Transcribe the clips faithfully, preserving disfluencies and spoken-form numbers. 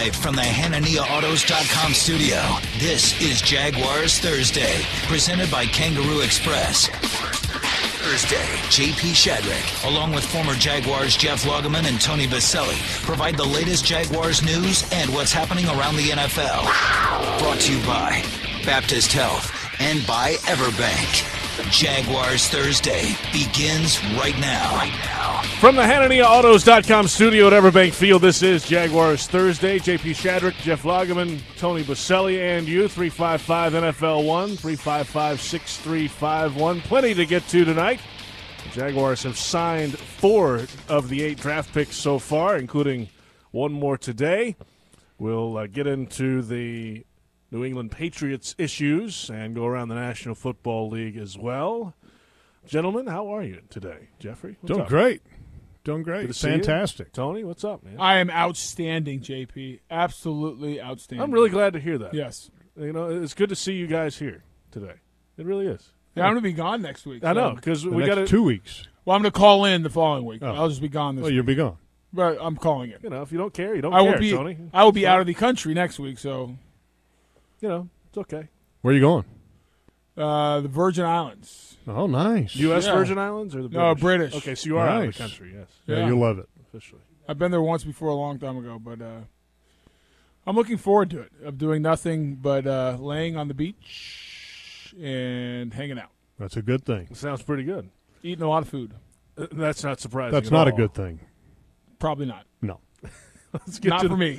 Live from the Hanania Autos dot com studio, this is Jaguars Thursday, presented by Kangaroo Express. Thursday, J P Shadrick, along with former Jaguars Jeff Lageman and Tony Baselli, provide the latest Jaguars news and what's happening around the N F L. Brought to you by Baptist Health and by Everbank. Jaguars Thursday begins right now. Right now. From the Hanania Autos dot com studio at Everbank Field, this is Jaguars Thursday. J P Shadrick, Jeff Lageman, Tony Baselli, and you. three five five N F L one, three five five, six three five one. Plenty to get to tonight. The Jaguars have signed four of the eight draft picks so far, including one more today. We'll uh, get into the New England Patriots issues and go around the National Football League as well. Gentlemen, how are you today? Jeffrey? Doing up? great. Doing great. Good to see Fantastic. you. Tony, what's up, man? I am outstanding, J P. Absolutely outstanding. I'm really glad to hear that. Yes. You know, it's good to see you guys here today. It really is. Yeah, I'm going to be gone next week. I so- know, because The we next got to, two weeks. Well, I'm going to call in the following week. Oh. I'll just be gone this Well, week. you'll be gone. But I'm calling it. you know, if you don't care, you don't I will care, be. Tony. I will be So, out of the country next week. So, You know, it's okay. Where are you going? uh, the Virgin Islands. Oh, nice. U S Yeah. Virgin Islands or the British? No, British. Okay, so you are out of the Nice. country, yes, Yeah, Yeah. you'll love it. officially. I've been there once before a long time ago, but uh, I'm looking forward to it. Of doing nothing but uh, laying on the beach and hanging out, That's a good thing. It sounds pretty good. eating a lot of food. Uh, That's not surprising. That's at not a all. good thing. Probably not. No. Let's get Not to for the me.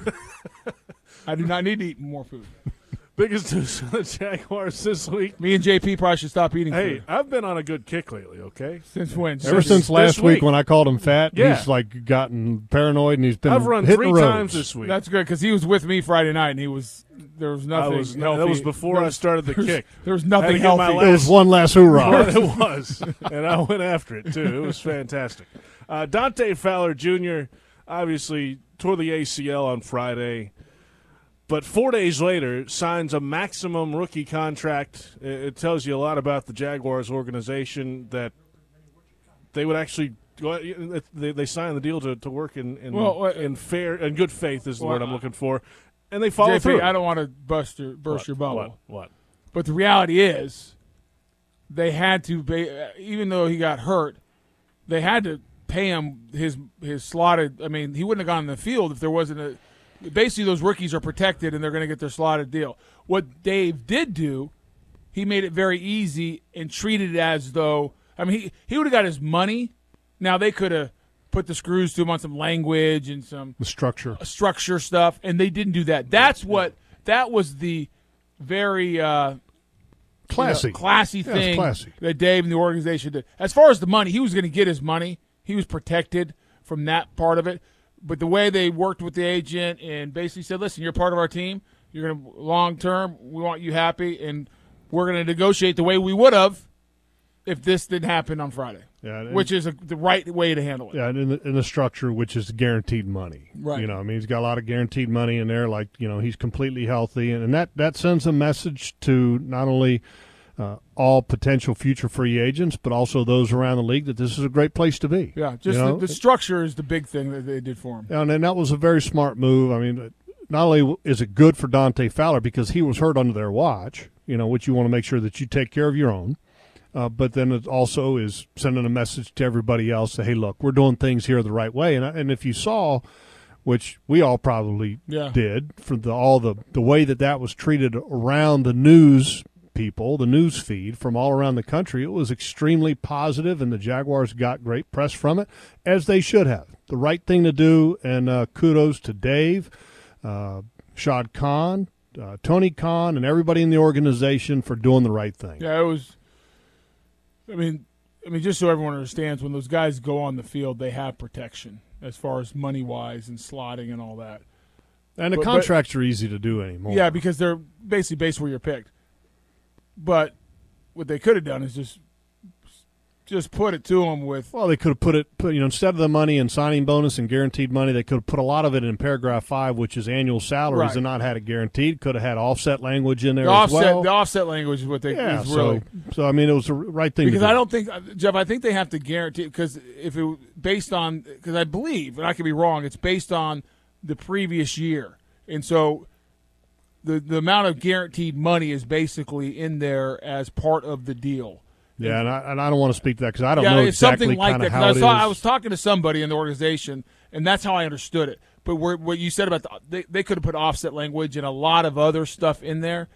I do not need to eat more food. biggest news of the Jaguars this week. Me and J P probably should stop eating Hey, food. I've been on a good kick lately, okay? Since when? Ever Since since last this week week. when I called him fat, Yeah. he's like gotten paranoid and he's been I've run hitting three the roads. times this week. That's good because he was with me Friday night and he was there was I nothing. was, healthy. that was before There I was- started the there was- kick. There was Had nothing to get my healthy. It was one last hoorah. it was, and I went after it, too. It was fantastic. Uh, Dante Fowler Junior obviously tore the A C L on Friday, but four days later signs a maximum rookie contract. It, it tells you a lot about the Jaguars organization that they would actually go, they, they signed the deal to, to work in in, Well, what- in fair and good faith is the Well, word I'm looking for, and they follow J P, through. I don't want to bust your burst What? your bubble, What? What? but the reality is they had to pay, even though he got hurt, they had to pay him his his slotted. I mean, he wouldn't have gone in the field if there wasn't a. Basically, those rookies are protected and they're going to get their slotted deal. What Dave did do, he made it very easy and treated it as though. I mean, he he would have got his money. Now they could have put the screws to him on some language and some The structure. structure stuff, and they didn't do that. That's what that was the very uh, Classy. you know, classy Yeah, it's thing classy. that Dave and the organization did. As far as the money, he was going to get his money. He was protected from that part of it. But the way they worked with the agent and basically said, "Listen, you're part of our team. You're going to long term. We want you happy, and we're going to negotiate the way we would have if this didn't happen on Friday." Yeah, and- Which is a, the right way to handle it. Yeah, and in the, in the structure, which is guaranteed money. Right. You know, I mean, he's got a lot of guaranteed money in there. Like, you know, he's completely healthy, and, and that that sends a message to not only uh, all potential future free agents, but also those around the league that this is a great place to be. Yeah, just You know? the, the structure is the big thing that they did for him. And, and that was a very smart move. I mean, not only is it good for Dante Fowler because he was hurt under their watch, you know, which you want to make sure that you take care of your own. Uh, but then it also is sending a message to everybody else that, hey, look, we're doing things here the right way. And and if you saw, which we all probably Yeah. did, for the all the, the way that that was treated around the news people, the news feed from all around the country, it was extremely positive, and the Jaguars got great press from it, as they should have. The right thing to do, and uh, kudos to Dave, uh, Shad Khan, uh, Tony Khan, and everybody in the organization for doing the right thing. Yeah, it was. I mean, I mean, just so everyone understands, when those guys go on the field, they have protection as far as money wise and slotting and all that. And the But- but- contracts are easy to do anymore. Yeah, because they're basically based where you're picked. But what they could have done is just just put it to them with. Well, they could have put it, put, you know, instead of the money and signing bonus and guaranteed money, they could have put a lot of it in paragraph five, which is annual salaries, Right. and not had it guaranteed. Could have had offset language in there The as offset, well. the offset language is what they yeah, is really. so, so I mean, it was the right thing Because to do. I don't think, Jeff, I think they have to guarantee, because if it based on, because I believe, and I could be wrong, it's based on the previous year. And so the the amount of guaranteed money is basically in there as part of the deal. Yeah, and I, and I don't want to speak to that because I don't yeah, know it's exactly something like kind of that. how I, it saw, is. I was talking to somebody in the organization, and that's how I understood it. But where, what you said about the, they, they could have put offset language and a lot of other stuff in there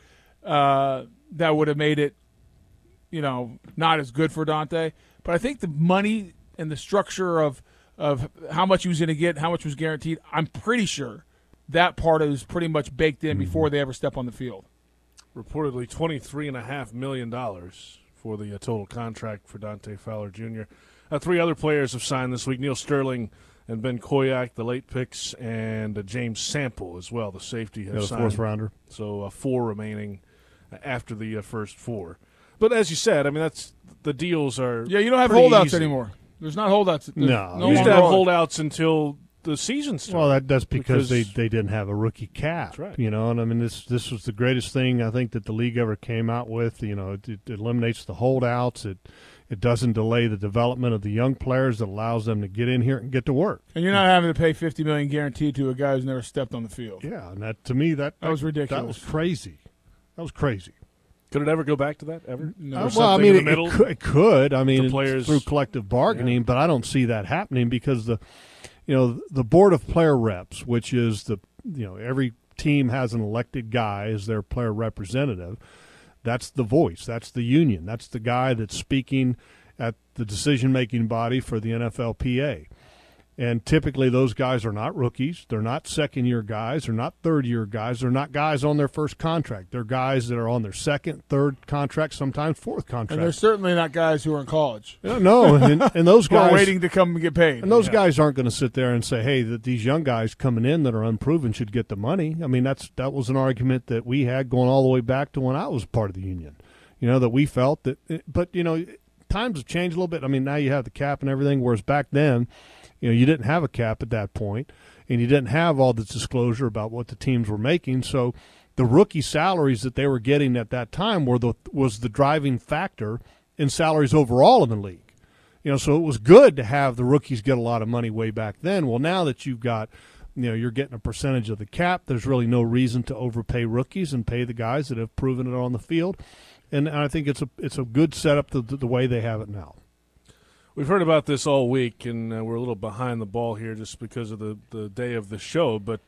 uh, that would have made it, you know, not as good for Dante. But I think the money and the structure of of how much he was going to get, how much was guaranteed, I'm pretty sure that part is pretty much baked in mm-hmm. before they ever step on the field. Reportedly twenty-three point five million dollars for the uh, total contract for Dante Fowler Junior Uh, three other players have signed this week: Neil Sterling and Ben Koyak, the late picks, and uh, James Sample as well, the safety. Have yeah, the signed. fourth rounder. So uh, four remaining uh, after the uh, first four. But as you said, I mean, that's the deals are yeah. You don't have pretty holdouts easy. anymore. There's not holdouts. There's no, no you used to longer have holdouts until the season started. Well, that, that's because, because they, they didn't have a rookie cap. That's right. You know, and I mean, this this was the greatest thing I think that the league ever came out with. You know, it, it eliminates the holdouts. It it doesn't delay the development of the young players. It allows them to get in here and get to work. And you're not having to pay fifty million dollars guaranteed to a guy who's never stepped on the field. Yeah, and that to me that that was ridiculous. That was crazy. That was crazy. Could it ever go back to that, ever? No. Uh, well, I mean, it, it, could, it could. I mean, the players, through collective bargaining, yeah. but I don't see that happening because the, you know, the board of player reps, which is the, you know, every team has an elected guy as their player representative. That's the voice. That's the union. That's the guy that's speaking at the decision-making body for the N F L P A. And typically those guys are not rookies. They're not second-year guys. They're not third-year guys. They're not guys on their first contract. They're guys that are on their second, third contract, sometimes fourth contract. And they're certainly not guys who are in college. No, and, and those guys are waiting to come and get paid. And those yeah. guys aren't going to sit there and say, hey, that these young guys coming in that are unproven should get the money. I mean, that's that was an argument that we had going all the way back to when I was part of the union, you know, that we felt that – but, you know, times have changed a little bit. I mean, now you have the cap and everything, whereas back then – you know, you didn't have a cap at that point, and you didn't have all the disclosure about what the teams were making. So the rookie salaries that they were getting at that time were the was the driving factor in salaries overall in the league. You know, so it was good to have the rookies get a lot of money way back then. Well, now that you've got, you know, you're getting a percentage of the cap, there's really no reason to overpay rookies and pay the guys that have proven it on the field. And I think it's a it's a good setup to, to the way they have it now. We've heard about this all week, and uh, we're a little behind the ball here just because of the, the day of the show. But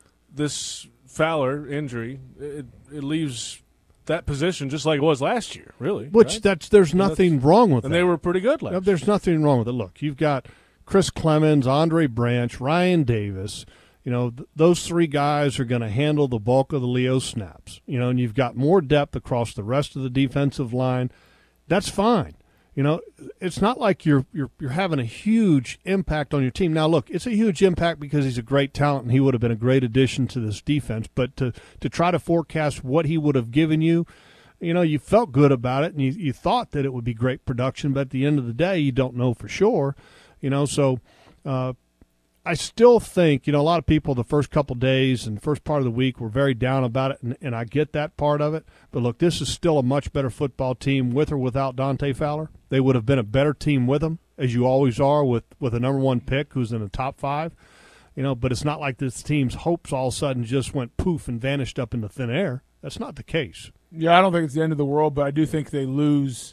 this Fowler injury, it, it leaves that position just like it was last year, really. Which right? that's there's nothing that's, wrong with and that. And they were pretty good last year. There's nothing wrong with it. Look, you've got Chris Clemens, Andre Branch, Ryan Davis. You know, th- those three guys are going to handle the bulk of the Leo snaps. You know, and you've got more depth across the rest of the defensive line. That's fine. You know, it's not like you're you're you're having a huge impact on your team. Now, look, it's a huge impact because he's a great talent and he would have been a great addition to this defense. But to, to try to forecast what he would have given you, you know, you felt good about it and you, you thought that it would be great production. But at the end of the day, you don't know for sure. You know, so uh, I still think, you know, a lot of people the first couple days and the first part of the week were very down about it, and, and I get that part of it. But, look, this is still a much better football team with or without Dante Fowler. They would have been a better team with him, as you always are with, with a number one pick who's in the top five. You know, but it's not like this team's hopes all of a sudden just went poof and vanished up into thin air. That's not the case. Yeah, I don't think it's the end of the world, but I do think they lose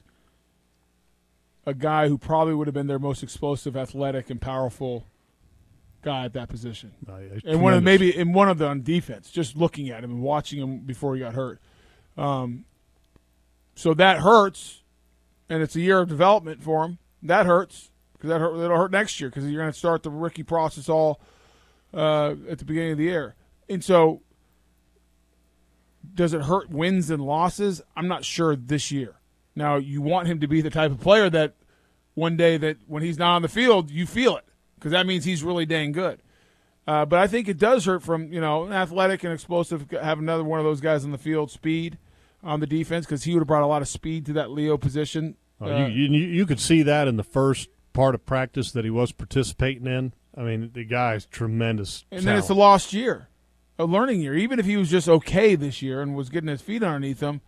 a guy who probably would have been their most explosive, athletic, and powerful guy at that position. Uh, and one of maybe in one of them on defense, just looking at him and watching him before he got hurt. Um, so that hurts, and it's a year of development for him. That hurts because that hurt, it'll hurt next year because you're going to start the rookie process all uh, at the beginning of the year. And so does it hurt wins and losses? I'm not sure this year. Now, you want him to be the type of player that one day that when he's not on the field, you feel it because that means he's really dang good. Uh, but I think it does hurt from, you know, athletic and explosive, have another one of those guys on the field, speed on the defense because he would have brought a lot of speed to that Leo position. Oh, uh, you, you you could see that in the first part of practice that he was participating in. I mean, the guy's tremendous And talent. then it's a lost year, a learning year. Even if he was just okay this year and was getting his feet underneath him,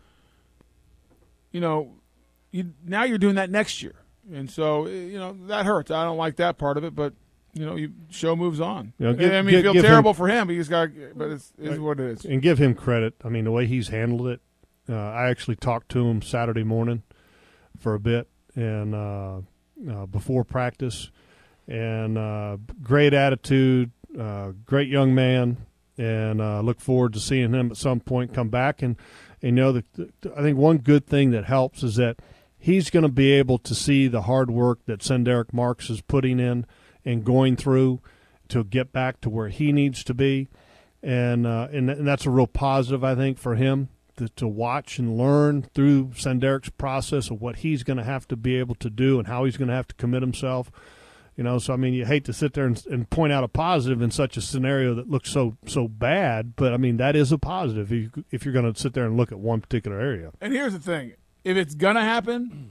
you know, you, now you're doing that next year. And so, you know, that hurts. I don't like that part of it, but you know, you show moves on. You know, give- I mean, give- you feel give terrible him- for him, but he's got. But it's, it's what it is. And give him credit. I mean, the way he's handled it. Uh, I actually talked to him Saturday morning for a bit and uh, uh, before practice. And uh, great attitude, uh, great young man, and uh, look forward to seeing him at some point come back. And, and you know, the, the, I think one good thing that helps is that he's going to be able to see the hard work that Senderick Marks is putting in and going through to get back to where he needs to be. And, uh, and, and that's a real positive, I think, for him. To, to watch and learn through Senderick's process of what he's going to have to be able to do and how he's going to have to commit himself. You know, so I mean, you hate to sit there and, and point out a positive in such a scenario that looks so so bad, but I mean that is a positive if, you, if you're going to sit there and look at one particular area. And here's the thing: if it's gonna happen,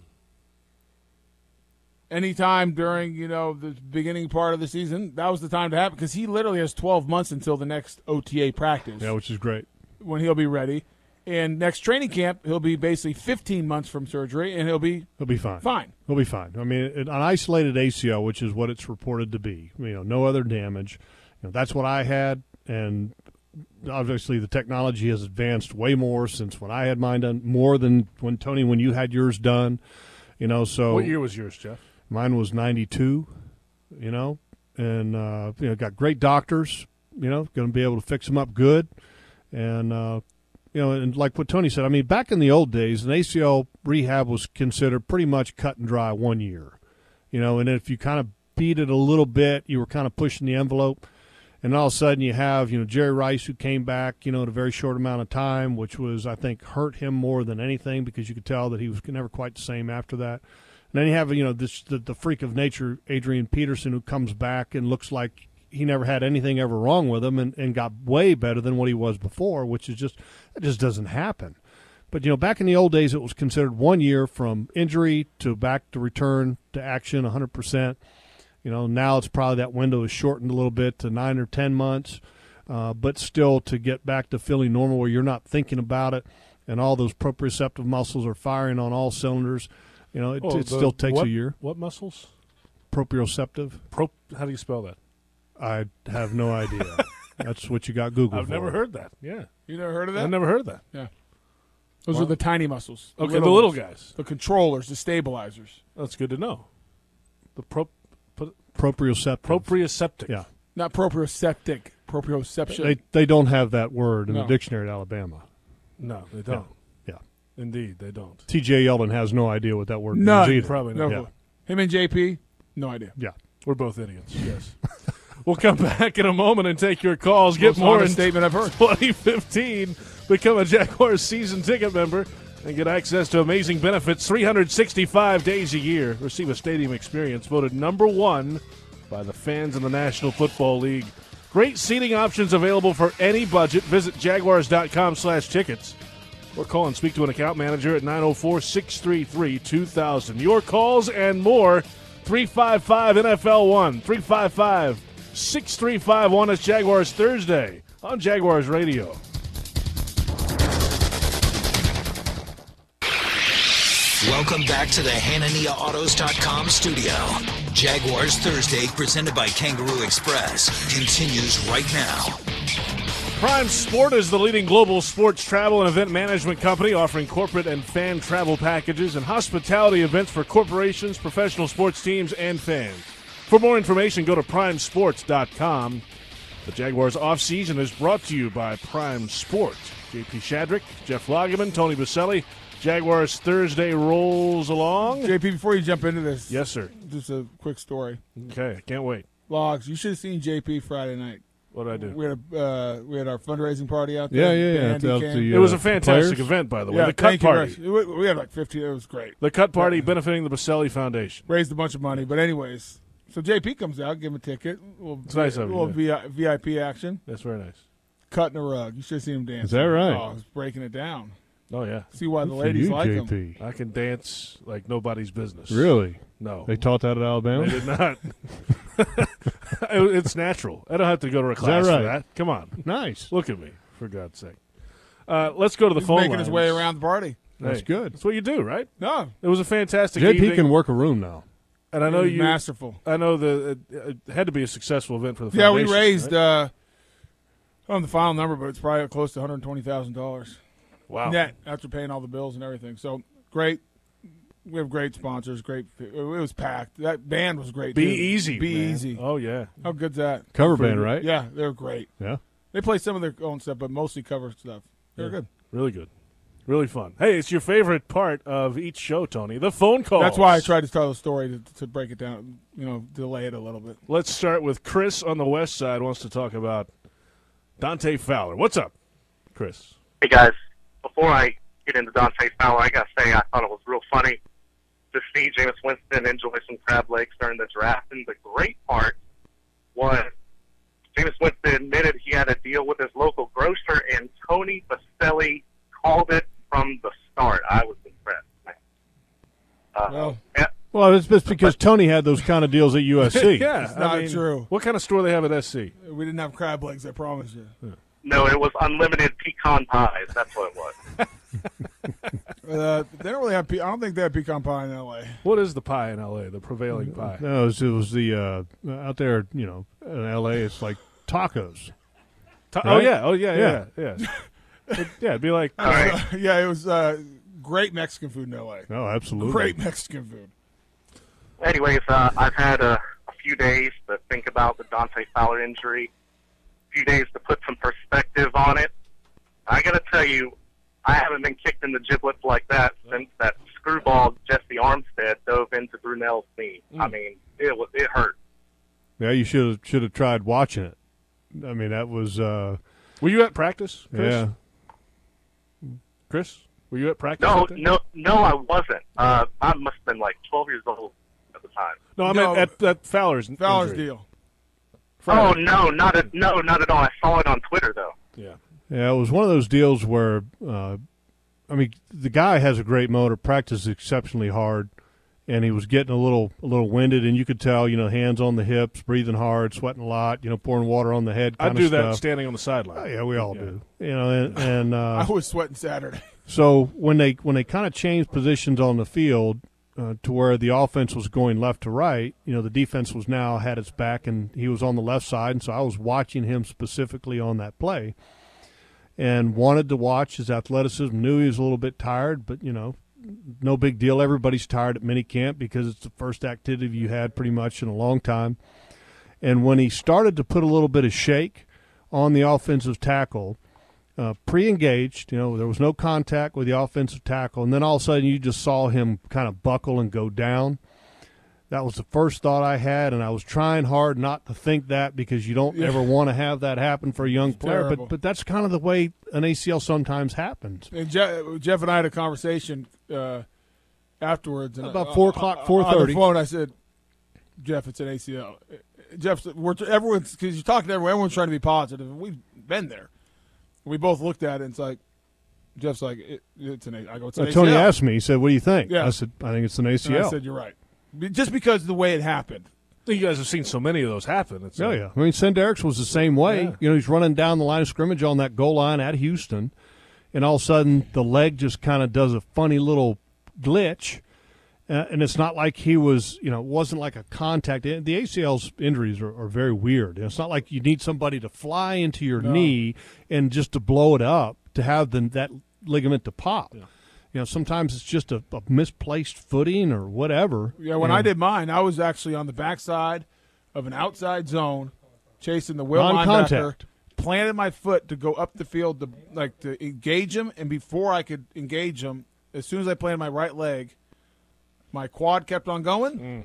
anytime during you know the beginning part of the season, that was the time to happen because he literally has twelve months until the next O T A practice. Yeah, which is great. When he'll be ready. And next training camp, he'll be basically fifteen months from surgery, and he'll be He'll be fine. fine. He'll be fine. I mean, an isolated A C L, which is what it's reported to be. You know, no other damage. You know, that's what I had, and obviously the technology has advanced way more since when I had mine done, more than when Tony, when you had yours done. You know, so What year was yours, Jeff? mine was ninety-two. You know, and uh, you know, got great doctors. You know, going to be able to fix them up good, and. Uh, You know, and like what Tony said, I mean, back in the old days, an A C L rehab was considered pretty much cut and dry one year. You know, and if you kind of beat it a little bit, you were kind of pushing the envelope. And all of a sudden you have, you know, Jerry Rice who came back, you know, in a very short amount of time, which was, I think, hurt him more than anything because you could tell that he was never quite the same after that. And then you have, you know, this the, the freak of nature, Adrian Peterson, who comes back and looks like he never had anything ever wrong with him and, and got way better than what he was before, which is just, it just doesn't happen. But, you know, back in the old days, it was considered one year from injury to back to return to action one hundred percent. You know, now it's probably that window is shortened a little bit to nine or ten months, uh, but still to get back to feeling normal where you're not thinking about it and all those proprioceptive muscles are firing on all cylinders. You know, it, Oh, it the- still takes what, a year. What muscles? Proprioceptive. Pro, how do you spell that? I have no idea. That's what you got Google I've for. never heard that. Yeah. You never heard of that? I've never heard that. Yeah. Those Well- are the tiny muscles. Okay, the little ones. guys. The controllers, the stabilizers. That's good to know. The pro, pro, Proprioceptive. proprioceptic. Yeah. Not proprioceptic. Proprioception. They they don't have that word in No. the dictionary at Alabama. No, they don't. Yeah. Indeed, they don't. T J Yeldon has no idea what that word None. means either. Probably no not. Yeah. clue. Him and J P, no idea. Yeah. We're both idiots. Yes. We'll come back in a moment and take your calls. Get Most more in honest statement I've heard. twenty fifteen. Become a Jaguars season ticket member and get access to amazing benefits three hundred sixty-five days a year. Receive a stadium experience voted number one by the fans in the National Football League. Great seating options available for any budget. Visit jaguars.com slash tickets or call and speak to an account manager at nine oh four, six three three, two thousand. Your calls and more, three five five N F L one, three five five, six three five one. It's Jaguars Thursday on Jaguars Radio. Welcome back to the Hanania Autos dot com studio. Jaguars Thursday, presented by Kangaroo Express, continues right now. Prime Sport is the leading global sports travel and event management company offering corporate and fan travel packages and hospitality events for corporations, professional sports teams, and fans. For more information, go to prime sports dot com. The Jaguars offseason is brought to you by Prime Sport. J P Shadrick, Jeff Lageman, Tony Baselli. Jaguars Thursday rolls along. J P, before you jump into this, Yes, sir. just a quick story. Okay, I can't wait. Logs, you should have seen J P Friday night. What did I do? We had a uh, we had our fundraising party out Yeah, there. yeah, yeah. Band Out came. the, It was a uh, fantastic players? event, by the way. yeah, the cut thank you, party. Russ. We, we had like fifteen. It was great. The cut party benefiting the Baselli Foundation. Raised a bunch of money, but anyways, so J P comes out, give him a ticket. We'll, It's nice of you, little V I- V I P action. That's very nice. Cutting a rug. You should have seen him dancing. Is that right? Oh, he's breaking it down. Oh, yeah. See why the Good for ladies you, like J him. P. I can dance like nobody's business. Really? No. They taught that at Alabama? They did not. It's natural. I don't have to go to a class right? for that. Come on. Nice. Look at me, for God's sake. Uh, let's go to the He's phone making his lines. way around the party. That's Hey, good. That's what you do, right? No, It was a fantastic J P evening. can work a room now. And I know you masterful. I know the it, it had to be a successful event for the Yeah, foundation. we raised. Right? Uh, I don't know the final number, but it's probably close to one hundred twenty thousand dollars. Wow. Net after paying all the bills and everything. So great. We have great sponsors. Great. It was packed. That band was great. Be too. easy. Be man. easy. Oh yeah. How good's that? Cover Pretty band, good. right? Yeah, they're great. Yeah. They play some of their own stuff, but mostly cover stuff. They're Yeah. good. Really good. Really fun. Hey, it's your favorite part of each show, Tony. The phone calls. That's why I tried to tell the story to, to break it down. You know, delay it a little bit. Let's start with Chris on the west side. Wants to talk about Dante Fowler. What's up, Chris? Hey, guys. Before I get into Dante Fowler, I got to say I thought it was real funny to see Jameis Winston enjoy some crab legs during the draft. And the great part was Jameis Winston admitted he had a deal with his local grocer, and Tony Baselli called it from the start. I was impressed, man. Uh, Well, yeah, Well, it's just because Tony had those kind of deals at U S C. yeah, It's I not mean, true. What kind of store they have at S C? we didn't have crab legs, I promise you. no, it was unlimited pecan pies. That's what it was. Uh, they don't really have. Pe- I don't think they have pecan pie in L A. What is the pie in L A? The prevailing pie. No, it was, it was the uh, out there, you know, in L A. It's like tacos. Ta- Oh Right? yeah. Oh yeah. Yeah. Yeah. Yeah. It- yeah. It'd be like All right. yeah, it was uh, great Mexican food in L A. Oh, absolutely. Great Mexican food. Anyways, uh, I've had a, a few days to think about the Dante Fowler injury, a few days to put some perspective on it. I got to tell you, I haven't been kicked in the giblets like that since that screwball Jesse Armstead dove into Brunell's knee. I mean, it was it hurt. Yeah, you should have should have tried watching it. I mean, that was uh, Were you at practice, Chris? yeah. Chris, were you at practice? No, out there? no, no, I wasn't. Uh, I must have been like twelve years old at the time. No, I No. meant at, at Fowler's. Fowler's injury. deal. Oh no, not at no, not at all. I saw it on Twitter though. Yeah. Yeah, it was one of those deals where, uh, I mean, the guy has a great motor, practices exceptionally hard, and he was getting a little a little winded, and you could tell, you know, hands on the hips, breathing hard, sweating a lot, you know, pouring water on the head. I Kind do of that stuff. standing on the sideline. Oh, yeah, we all Yeah. do. You know, and, and uh, I was sweating Saturday. so when they when they kind of changed positions on the field uh, to where the offense was going left to right, you know, the defense was now had its back, and he was on the left side, and so I was watching him specifically on that play. And wanted to watch his athleticism. Knew he was a little bit tired, but you know, no big deal. Everybody's tired at minicamp because it's the first activity you had pretty much in a long time. And when he started to put a little bit of shake on the offensive tackle, uh, pre-engaged, you know, there was no contact with the offensive tackle, and then all of a sudden you just saw him kind of buckle and go down. That was the first thought I had, and I was trying hard not to think that because you don't Yeah. ever want to have that happen for a young player. terrible. But but that's kind of the way an A C L sometimes happens. And Jeff, Jeff and I had a conversation uh, afterwards. And About uh, four o'clock, uh, four On the thirty. phone, I said, "Jeff, it's an A C L." Jeff, we're everyone's because you're talking to everyone. Everyone's trying to be positive. We've been there. We both looked at it. and It's like Jeff's like, it, "It's an A C L." I go, "It's an Uh, A C L." Tony asked me, he said, "What do you think?" Yeah. I said, "I think it's an A C And L." I said, "You're right." Be- Just because of the way it happened. You guys have seen so many of those happen. It's Oh, uh, yeah. I mean, Senderix was the same way. Yeah. You know, he's running down the line of scrimmage on that goal line at Houston, and all of a sudden the leg just kind of does a funny little glitch. Uh, and it's not like he was, you know, it wasn't like a contact. The A C L's injuries are, are very weird. It's not like you need somebody to fly into your No. knee and just to blow it up to have the, that ligament to pop. Yeah. You know, sometimes it's just a, a misplaced footing or whatever. Yeah, when And- I did mine, I was actually on the backside of an outside zone, chasing the will Non-contact. linebacker, planted my foot to go up the field to like to engage him, and before I could engage him, as soon as I planted my right leg, my quad kept on going,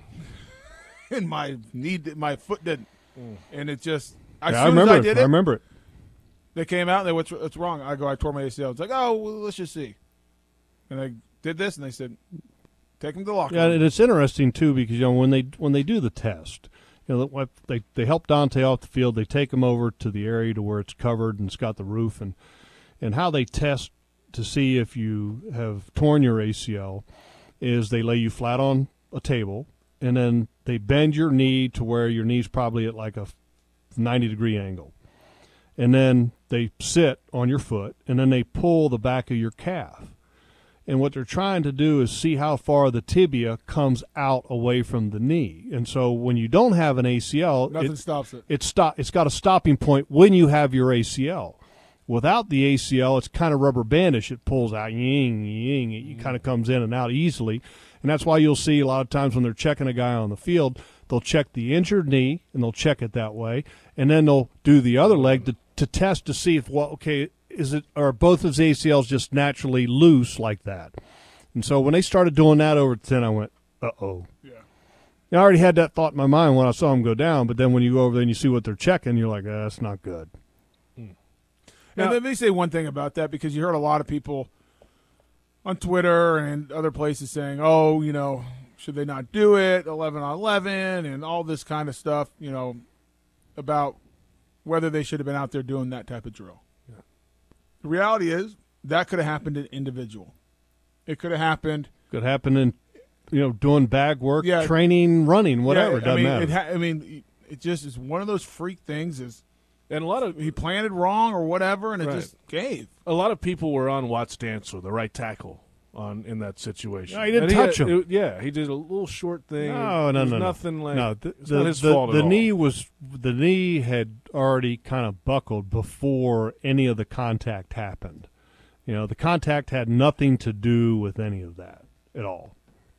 and my knee, did- my foot didn't, and it just as Yeah, I soon remember as I it. did I it, remember it. they came out and they, what's, what's wrong? I go, I tore my A C L. It's like, oh, well, let's just see. And I did this, and they said, take him to the locker Yeah, room. and it's interesting too because you know when they when they do the test, you know what- they they help Dante off the field. They take him over to the area to where it's covered and it's got the roof, and and how they test to see if you have torn your A C L is they lay you flat on a table and then they bend your knee to where your knee's probably at like a ninety degree angle, and then they sit on your foot and then they pull the back of your calf. And what they're trying to do is see how far the tibia comes out away from the knee. And so when you don't have an A C L, Nothing it, stops it. It stop, it's got a stopping point when you have your A C L. Without the A C L, it's kind of rubber bandish. It pulls out, ying, ying. It kind of comes in and out easily. And that's why you'll see a lot of times when they're checking a guy on the field, they'll check the injured knee, and they'll check it that way. And then they'll do the other leg to, to test to see if, well, okay, is it, are both his A C Ls just naturally loose like that? And so when they started doing that over at ten, I went, uh-oh. Yeah. I already had that thought in my mind when I saw him go down, but then when you go over there and you see what they're checking, you're like, ah, that's not good. Now, and let me say one thing about that, because you heard a lot of people on Twitter and other places saying, oh, you know, should they not do it, eleven on eleven, and all this kind of stuff, you know, about whether they should have been out there doing that type of drill. Yeah. The reality is that could have happened in individual. It could have happened. Could happen in, you know, doing bag work, Yeah. training, running, whatever. Yeah, It doesn't I mean, matter. It ha- I mean, it just is one of those freak things. Is And a lot of he planted wrong or whatever, and it Right. just gave. a lot of people were on Watt's stance with the right tackle on in that situation. No, he didn't And touch had- him. it- yeah, he did a little short thing. No, It no, was no, no. nothing like no. The, it's the, not his the, fault at the all. knee was the knee had already kind of buckled before any of the contact happened. You know, the contact had nothing to do with any of that at all.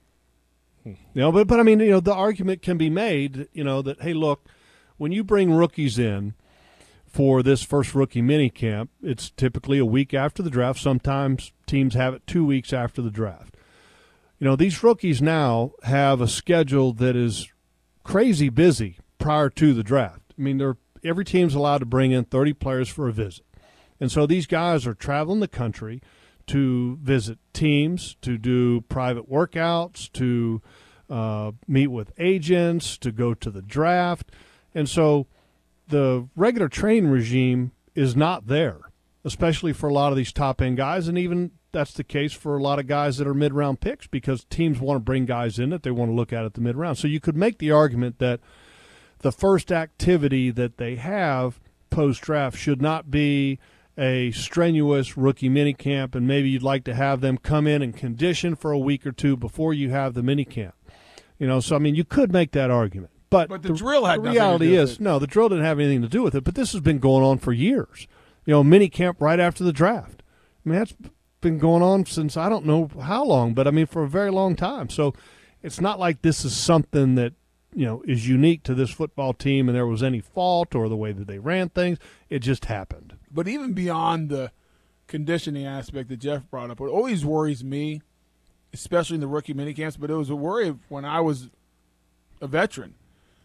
You know, but but I mean, you know, the argument can be made, you know, that hey, look, when you bring rookies in for this first rookie mini camp, it's typically a week after the draft. Sometimes teams have it two weeks after the draft. You know, these rookies now have a schedule that is crazy busy prior to the draft. I mean, they're, every team's allowed to bring in thirty players for a visit. And so these guys are traveling the country to visit teams, to do private workouts, to uh, meet with agents, to go to the draft. And so the regular training regime is not there, especially for a lot of these top-end guys, and even that's the case for a lot of guys that are mid-round picks because teams want to bring guys in that they want to look at at the mid-round. So you could make the argument that the first activity that they have post-draft should not be a strenuous rookie minicamp, and maybe you'd like to have them come in and condition for a week or two before you have the minicamp. You know, so, I mean, you could make that argument. But, But the drill had the nothing to reality do with is, it. no, the drill didn't have anything to do with it, but this has been going on for years. You know, minicamp right after the draft. I mean, that's been going on since I don't know how long, but, I mean, for a very long time. So it's not like this is something that, you know, is unique to this football team and there was any fault or the way that they ran things. It just happened. But even beyond the conditioning aspect that Jeff brought up, what always worries me, especially in the rookie minicamps, but it was a worry when I was a veteran.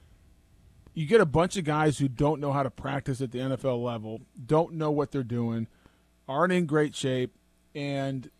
You get a bunch of guys who don't know how to practice at the N F L level, don't know what they're doing, aren't in great shape, and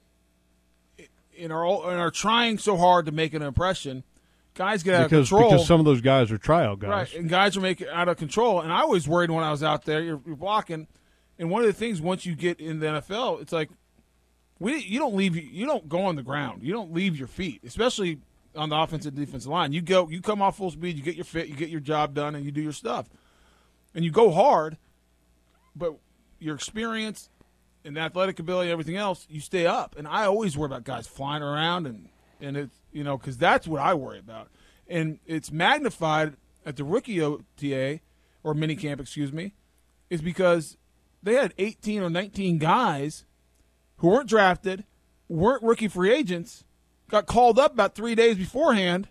and are, and are trying so hard to make an impression. Guys get out because, of control. Because some of those guys are tryout guys. Right, and guys are making out of control. And I was worried when I was out there, you're, you're blocking. And one of the things, once you get in the N F L, it's like we you don't leave you don't go on the ground. You don't leave your feet, especially on the offensive and defensive line. You go, you come off full speed, you get your fit, you get your job done, and you do your stuff. And you go hard, but your experience and athletic ability, everything else, you stay up. And I always worry about guys flying around, and and it's you know because that's what I worry about. And it's magnified at the rookie O T A or minicamp, excuse me, is because they had eighteen or nineteen guys who weren't drafted, weren't rookie free agents, got called up about three days beforehand.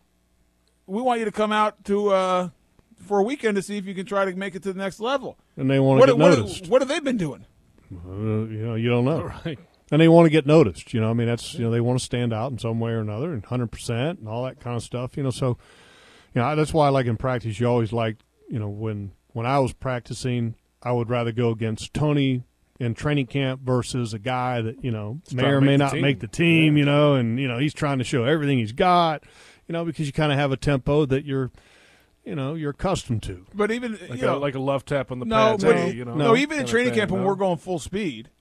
We want you to come out to uh, for a weekend to see if you can try to make it to the next level. And they want to What, get what, noticed. what have they been doing? Uh, you know, you don't know. Right. And they want to get noticed. You know, I mean, that's, you know, they want to stand out in some way or another, and one hundred percent and all that kind of stuff. You know, so, you know, that's why, like in practice, you always like, you know, when when I was practicing, I would rather go against Tony in training camp versus a guy that, you know, may trying or to may make the not team. make the team, you know, and, you know, he's trying to show everything he's got, you know, because you kind of have a tempo that you're, you know, you're accustomed to. But even Like you know, a like a love tap on the no, pads. but hey, you know, no, even in kind of training thing, camp when no? we're going full speed,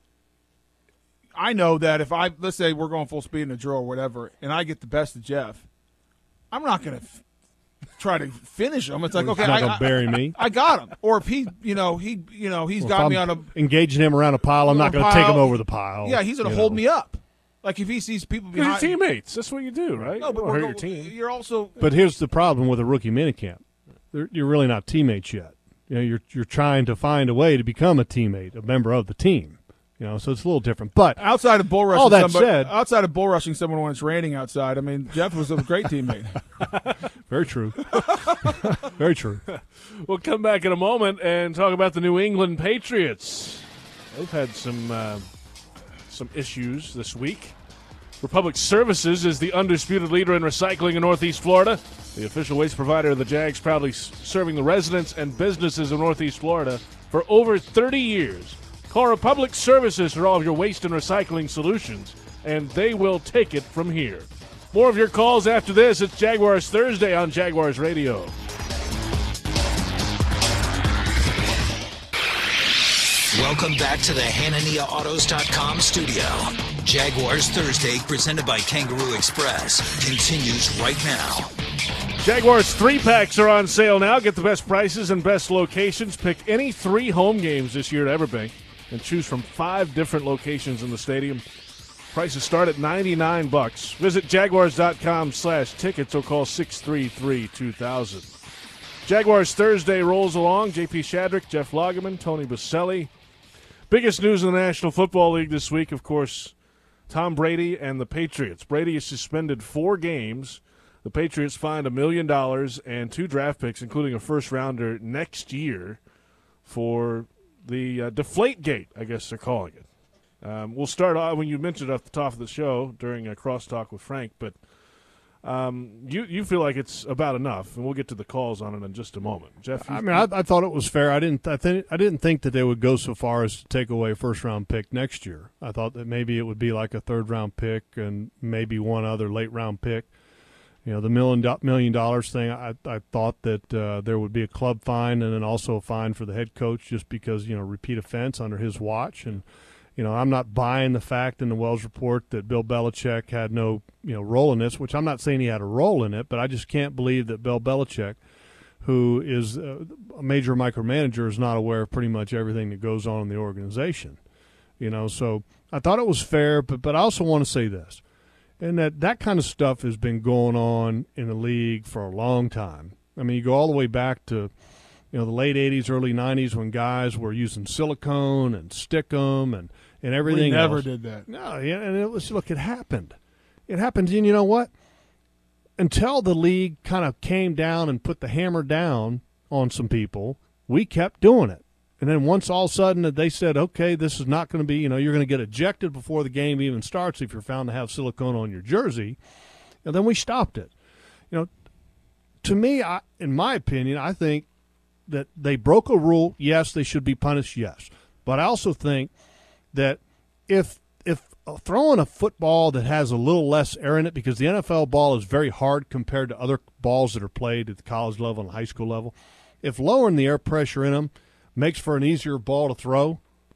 I know that if I let's say we're going full speed in a drill or whatever, and I get the best of Jeff, I'm not going to f- try to finish him. It's like He's okay, not I, gonna I, bury me. I got him. Or if he, you know, he, you know, he's Well, got if me I'm on a engaging him around a pile, I'm on not a going to take him pile, over the pile. yeah, he's going to you hold know. me up. Like if he sees people You're behind teammates. That's what you do, right? No, but you don't we're hurt your go- team. You're also But here's the problem with a rookie minicamp. They're, you're really not teammates yet. You know, you're you're trying to find a way to become a teammate, a member of the team. You know, so it's a little different. But outside of bull rushing. all that somebody, said, outside of bull rushing someone when it's raining outside. I mean, Jeff was a great teammate. very true. Very true. We'll come back in a moment and talk about the New England Patriots. They've had some uh, some issues this week. Republic Services is the undisputed leader in recycling in Northeast Florida. The official waste provider of the Jags, proudly s- serving the residents and businesses of Northeast Florida for over thirty years. Call Republic Services for all of your waste and recycling solutions, and they will take it from here. More of your calls after this. It's Jaguars Thursday on Jaguars Radio. Welcome back to the Hanania Autos dot com studio. Jaguars Thursday, presented by Kangaroo Express, continues right now. Jaguars three-packs are on sale now. Get the best prices and best locations. Pick any three home games this year at Everbank and choose from five different locations in the stadium. Prices start at ninety-nine bucks. Visit jaguars dot com slash tickets or call six three three, two thousand. Jaguars Thursday rolls along. J P Shadrick, Jeff Lageman, Tony Baselli. Biggest news in the National Football League this week, of course, Tom Brady and the Patriots. Brady is suspended four games. The Patriots fined a million dollars and two draft picks, including a first-rounder next year for the uh, Deflategate, I guess they're calling it. Um, we'll start off when you mentioned it off the top of the show during a crosstalk with Frank, but um, you you feel like it's about enough, and we'll get to the calls on it in just a moment. Jeff, you, I mean, I, I thought it was fair. I didn't. I, th- I didn't think that they would go so far as to take away a first round pick next year. I thought that maybe it would be like a third round pick and maybe one other late round pick. You know, the million do- million dollars thing. I I thought that uh, there would be a club fine and then also a fine for the head coach just because, you know, repeat offense under his watch. And you know, I'm not buying the fact in the Wells report that Bill Belichick had no, you know, role in this, which I'm not saying he had a role in it, but I just can't believe that Bill Belichick, who is a major micromanager, is not aware of pretty much everything that goes on in the organization. You know, so I thought it was fair, but, but I also want to say this, and that that kind of stuff has been going on in the league for a long time. I mean, you go all the way back to, you know, the late eighties, early nineties when guys were using silicone and stickum and, and everything we never else. did that. No, yeah, and it was, look, it happened. It happened, and you know what? Until the league kind of came down and put the hammer down on some people, we kept doing it. And then once all of a sudden they said, okay, this is not going to be, you know, you're going to get ejected before the game even starts if you're found to have silicone on your jersey, and then we stopped it. You know, to me, I, in my opinion, I think that they broke a rule. Yes, they should be punished, yes. But I also think that if if throwing a football that has a little less air in it, because the N F L ball is very hard compared to other balls that are played at the college level and high school level, if lowering the air pressure in them makes for an easier ball to throw,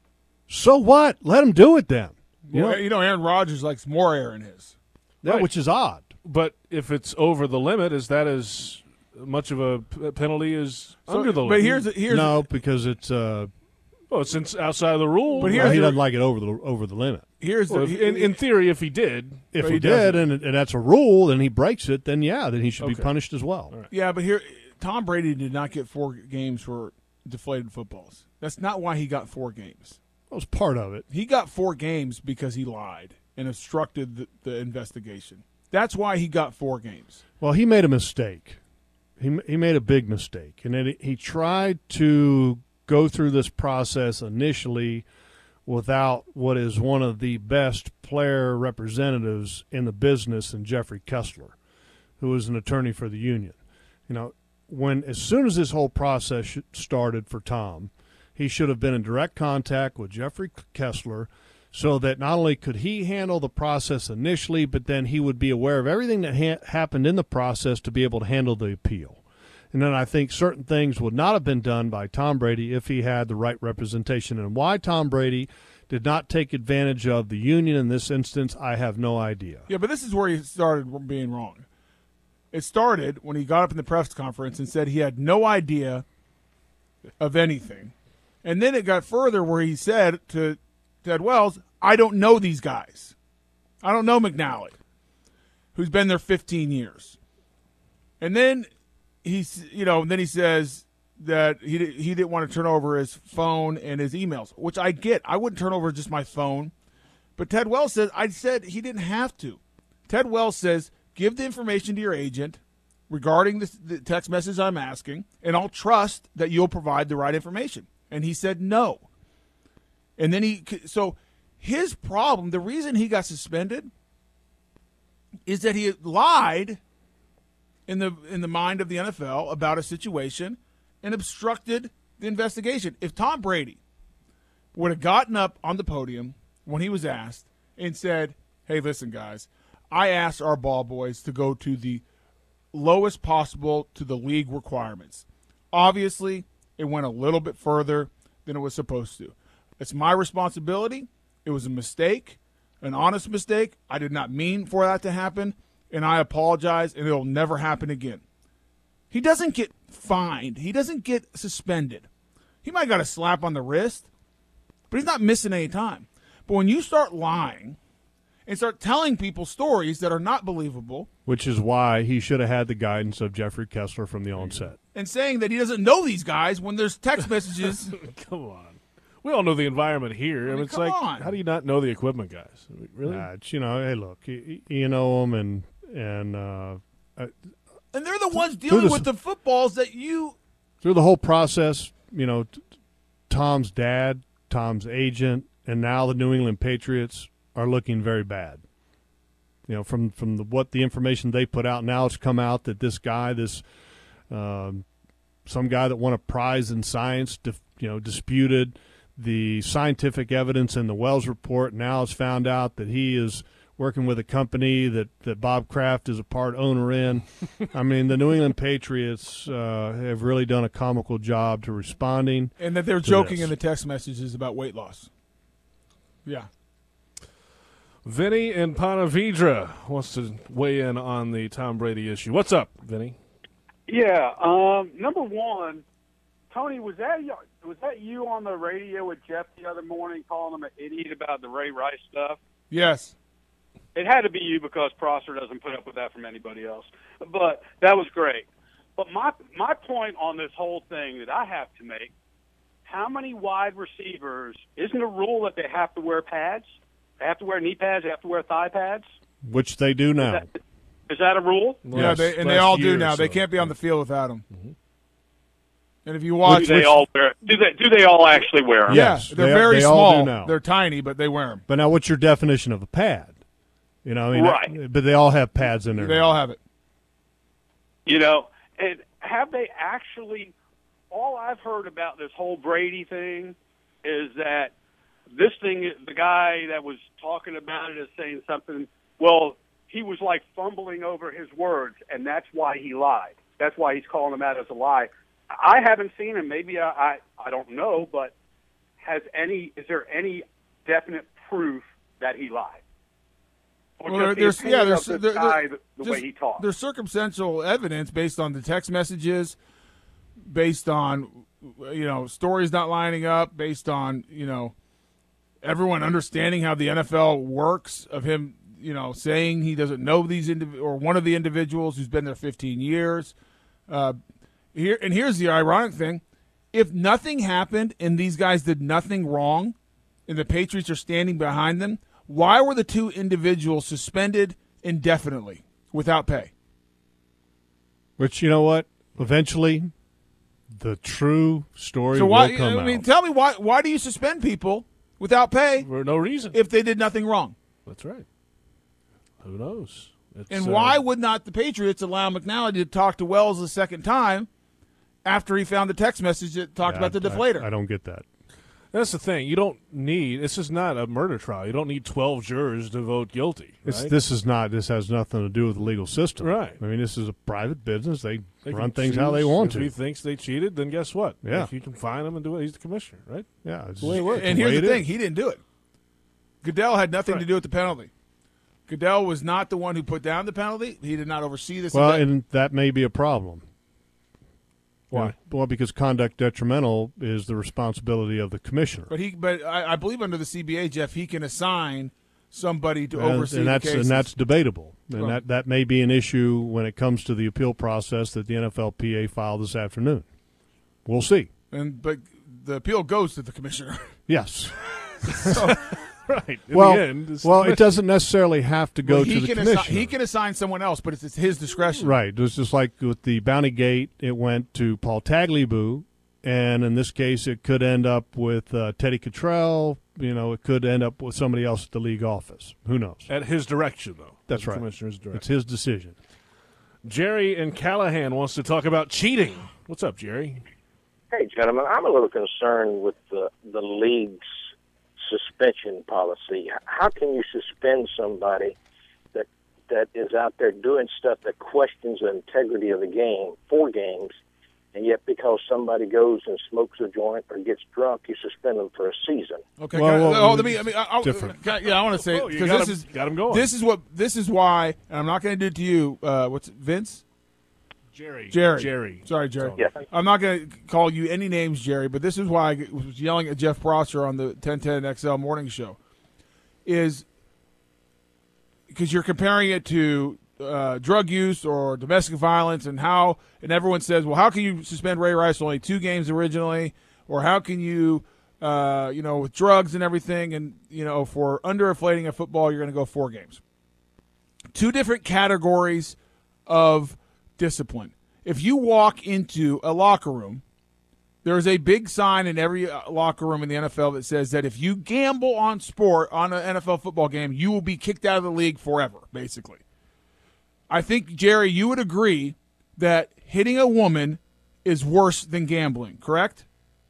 so what? Let them do it then. You Well, know, you know, Aaron Rodgers likes more air in his. that, Right. which is odd. but if it's over the limit, is that as much of a p- penalty as So- under the limit? But here's here's No, because it's uh, well, since outside of the rule. But well, here's he the- doesn't like it over the over the limit. here's Well, the if- in, in theory, if he did, If But he, he did, doesn't. and, and that's a rule, and he breaks it, then yeah, then he should be Okay. punished as well. All right. yeah, but here Tom Brady did not get four games for deflated footballs. That's not why he got four games. That was part of it. He got four games because he lied and obstructed the, the investigation. That's why he got four games. Well, he made a mistake. He he made a big mistake, and then he, he tried to go through this process initially without what is one of the best player representatives in the business, in Jeffrey Kessler, who is an attorney for the union. You know, when as soon as this whole process sh- started for Tom, he should have been in direct contact with Jeffrey Kessler, so that not only could he handle the process initially, but then he would be aware of everything that ha- happened in the process to be able to handle the appeal. And then I think certain things would not have been done by Tom Brady if he had the right representation. And why Tom Brady did not take advantage of the union in this instance, I have no idea. Yeah, but this is where he started being wrong. It started when he got up in the press conference and said he had no idea of anything. And then it got further where he said to Ted Wells, I don't know these guys. I don't know McNally, who's been there fifteen years. And then he's, you know, and then he says that he he didn't want to turn over his phone and his emails, which I get. I wouldn't turn over just my phone. But Ted Wells says, I said he didn't have to. Ted Wells says, give the information to your agent regarding the, the text message I'm asking, and I'll trust that you'll provide the right information. And he said no. And then he, so his problem, the reason he got suspended is that he lied in the in the mind of the N F L about a situation and obstructed the investigation. If Tom Brady would have gotten up on the podium when he was asked and said, hey, listen, guys, I asked our ball boys to go to the lowest possible to the league requirements. Obviously, it went a little bit further than it was supposed to. It's my responsibility. It was a mistake, an honest mistake. I did not mean for that to happen, and I apologize, and it'll never happen again. He doesn't get fined. He doesn't get suspended. He might got a slap on the wrist, but he's not missing any time. But when you start lying and start telling people stories that are not believable, which is why he should have had the guidance of Jeffrey Kessler from the onset, and saying that he doesn't know these guys when there's text messages. Come on. We all know the environment here. I mean, I mean it's like, on. How do you not know the equipment guys? Really? Uh, it's, you know, hey, look, you, you know them, and and uh, uh, and they're the ones dealing the, with the footballs that you through the whole process. You know, t- Tom's dad, Tom's agent, and now the New England Patriots are looking very bad. You know, from from the, what the information they put out, now it's come out that this guy, this um, some guy that won a prize in science, dif- you know, disputed the scientific evidence in the Wells report. Now it's found out that he is working with a company that, that Bob Kraft is a part owner in. I mean, the New England Patriots uh, have really done a comical job to responding. And that they're joking this. in the text messages about weight loss. Yeah. Vinny in Ponte Vedra wants to weigh in on the Tom Brady issue. What's up, Vinny? Yeah. Um, number one, Tony, was that you, was that you on the radio with Jeff the other morning calling him an idiot about the Ray Rice stuff? Yes. It had to be you because Prosser doesn't put up with that from anybody else. But that was great. But my my point on this whole thing that I have to make, how many wide receivers, isn't a rule that they have to wear pads? They have to wear knee pads, they have to wear thigh pads? Which they do now. Is that, is that a rule? Yeah, Last- they, and they last all year do or now. They so. can't be on the field without them. Mm-hmm. And if you watch, Do they all wear? Do they? Do they all actually wear them? yeah, Yes, they're they- very they all do small. now. They're tiny, but they wear them. But now what's your definition of a pad? You know, I mean, Right. but they all have pads in there. They all have it. You know, and have they actually? All I've heard about this whole Brady thing is that this thing, the guy that was talking about it is saying something. Well, he was like fumbling over his words, and that's why he lied. That's why he's calling him out as a lie. I haven't seen him. Maybe I, I, I don't know, but has any? Is there any definite proof that he lied? Or Well, just there- the there's- opinion yeah, there's- of this there- guy, there- the, the just- way he talks. There's circumstantial evidence based on the text messages, based on you know stories not lining up, based on you know everyone understanding how the N F L works. Of him, you know, saying he doesn't know these indiv- or one of the individuals who's been there fifteen years. Uh, here and here's the ironic thing: if nothing happened and these guys did nothing wrong, and the Patriots are standing behind them, why were the two individuals suspended indefinitely without pay? Which, you know what? Eventually, the true story So why? will come I mean, out. tell me why? Why do you suspend people without pay For no reason. if they did nothing wrong? That's right. Who knows? It's, And uh, why would not the Patriots allow McNally to talk to Wells a second time after he found the text message that talked Yeah, about the I- deflator? I, don't get that. That's the thing. You don't need. This is not a murder trial. You don't need twelve jurors to vote guilty. It's, Right? This is not. This has nothing to do with the legal system. Right. I mean, this is a private business. They, They run can things how they choose. want If to. he thinks they cheated, then guess what? Yeah. If you can find him and do it, he's the commissioner, right? Yeah. It's the way it just- works. it's And the here's way the it thing: is. he didn't do it. Goodell had nothing Right. to do with the penalty. Goodell was not the one who put down the penalty. He did not oversee this. Well, event. and that may be a problem. Why? You know, well, because conduct detrimental is the responsibility of the commissioner. But he, but I, I believe under the C B A, Jeff, he can assign somebody to and, oversee and the that's cases. and that's debatable, and Well, that, that may be an issue when it comes to the appeal process that the N F L P A filed this afternoon. We'll see. And but the appeal goes to the commissioner. Yes. So, Right. In well, the end, it's well, the it doesn't necessarily have to go well, to he the can commissioner. assi- he can assign someone else, but it's, it's his discretion. Right. It was just like with the Bounty Gate, it went to Paul Tagliabue, and in this case, it could end up with uh, Teddy Cottrell. You know, it could end up with somebody else at the league office. Who knows? At his direction, though. That's At the right. Commissioner's direction. It's his decision. Jerry in Callahan wants to talk about cheating. What's up, Jerry? Hey, gentlemen, I'm a little concerned with the, the league's suspension policy. How can you suspend somebody that that is out there doing stuff that questions the integrity of the game, four games, and yet because somebody goes and smokes a joint or gets drunk, you suspend them for a season? Okay. Well, can I- well, oh, let me. I mean, I, I, different. can I- yeah, I want to say Oh, you because got this him- is got him going. This is what. This is why, and I'm not going to do it to you. Uh, what's it, Vince? Jerry. Jerry. Jerry. Sorry, Jerry. Yes. I'm not going to call you any names, Jerry, but this is why I was yelling at Jeff Prosser on the ten ten X L morning show. Is because you're comparing it to uh, drug use or domestic violence, and how, and everyone says, well, how can you suspend Ray Rice only two games originally, or how can you, uh, you know, with drugs and everything, and you know, for underinflating a football, you're going to go four games. Two different categories of discipline. If you walk into a locker room, there's a big sign in every locker room in the N F L that says that if you gamble on sport, on an N F L football game, you will be kicked out of the league forever, basically. I think, Jerry, you would agree that hitting a woman is worse than gambling, correct?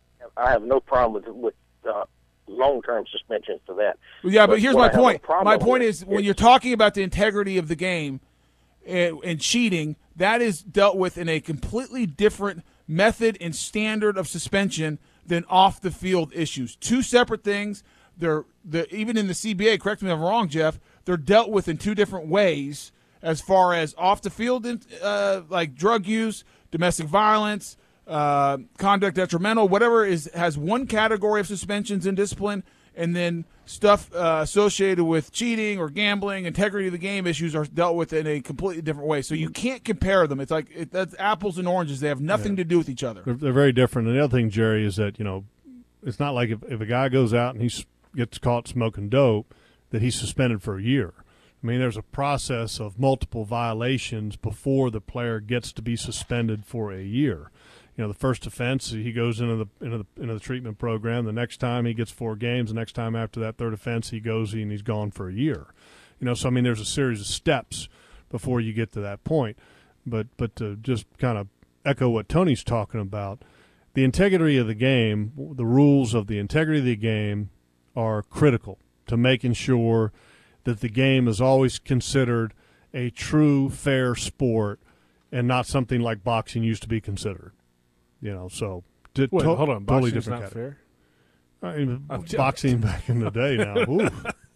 I have no problem with with uh, long-term suspension for that. Well, yeah, but, But here's what my I have a point. problem My point with is when is- you're talking about the integrity of the game and, and cheating, that is dealt with in a completely different method and standard of suspension than off-the-field issues. Two separate things. They're the even in the C B A, correct me if I'm wrong, Jeff, they're dealt with in two different ways as far as off-the-field, uh, like drug use, domestic violence, uh, conduct detrimental, whatever is has one category of suspensions and discipline, and then stuff uh, associated with cheating or gambling, integrity of the game issues are dealt with in a completely different way. So you can't compare them. It's like it, that's apples and oranges. They have nothing Yeah. to do with each other. They're, they're very different. And the other thing, Jerry, is that, you know, it's not like if, if a guy goes out and he s- gets caught smoking dope that he's suspended for a year. I mean, there's a process of multiple violations before the player gets to be suspended for a year. You know, the first offense, he goes into the into the into the treatment program. The next time he gets four games. The next time after that third offense, he goes and he's gone for a year. You know, so I mean, there's a series of steps before you get to that point. But but to just kind of echo what Tony's talking about, the integrity of the game, the rules of the integrity of the game are critical to making sure that the game is always considered a true, fair sport and not something like boxing used to be considered. You know, so to, Wait, to- hold on. totally Boxing's different not category. fair? I mean, I'm j- boxing back in the day now. Ooh.